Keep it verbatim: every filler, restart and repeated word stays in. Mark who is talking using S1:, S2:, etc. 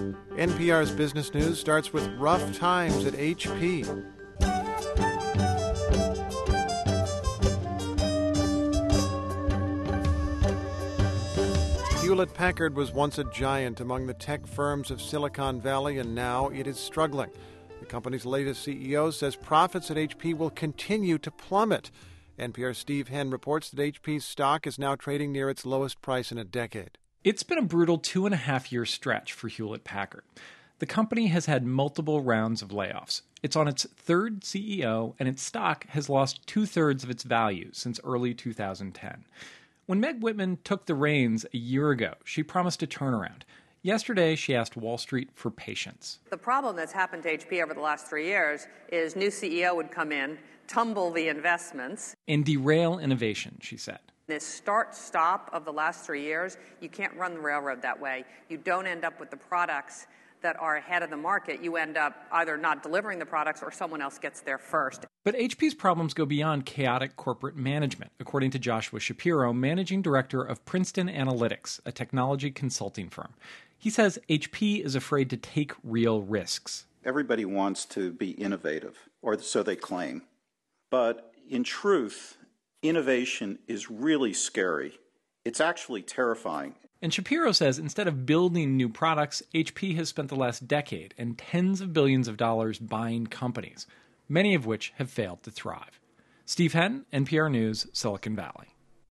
S1: N P R's Business News starts with rough times at H P. Hewlett-Packard was once a giant among the tech firms of Silicon Valley, and now it is struggling. The company's latest C E O says profits at H P will continue to plummet. N P R's Steve Henn reports that H P's stock is now trading near its lowest price in a decade.
S2: It's been a brutal two-and-a-half-year stretch for Hewlett-Packard. The company has had multiple rounds of layoffs. It's on its third C E O, and its stock has lost two-thirds of its value since early two thousand ten. When Meg Whitman took the reins a year ago, she promised a turnaround. Yesterday, she asked Wall Street for patience.
S3: The problem that's happened to H P over the last three years is new C E O would come in, tumble the investments,
S2: and derail innovation, she said.
S3: This start-stop of the last three years, you can't run the railroad that way. You don't end up with the products that are ahead of the market. You end up either not delivering the products or someone else gets there first.
S2: But H P's problems go beyond chaotic corporate management, according to Joshua Shapiro, managing director of Princeton Analytics, a technology consulting firm. He says H P is afraid to take real risks.
S4: Everybody wants to be innovative, or so they claim. But in truth, innovation is really scary. It's actually terrifying.
S2: And Shapiro says instead of building new products, H P has spent the last decade and tens of billions of dollars buying companies, many of which have failed to thrive. Steve Henn, N P R News, Silicon Valley.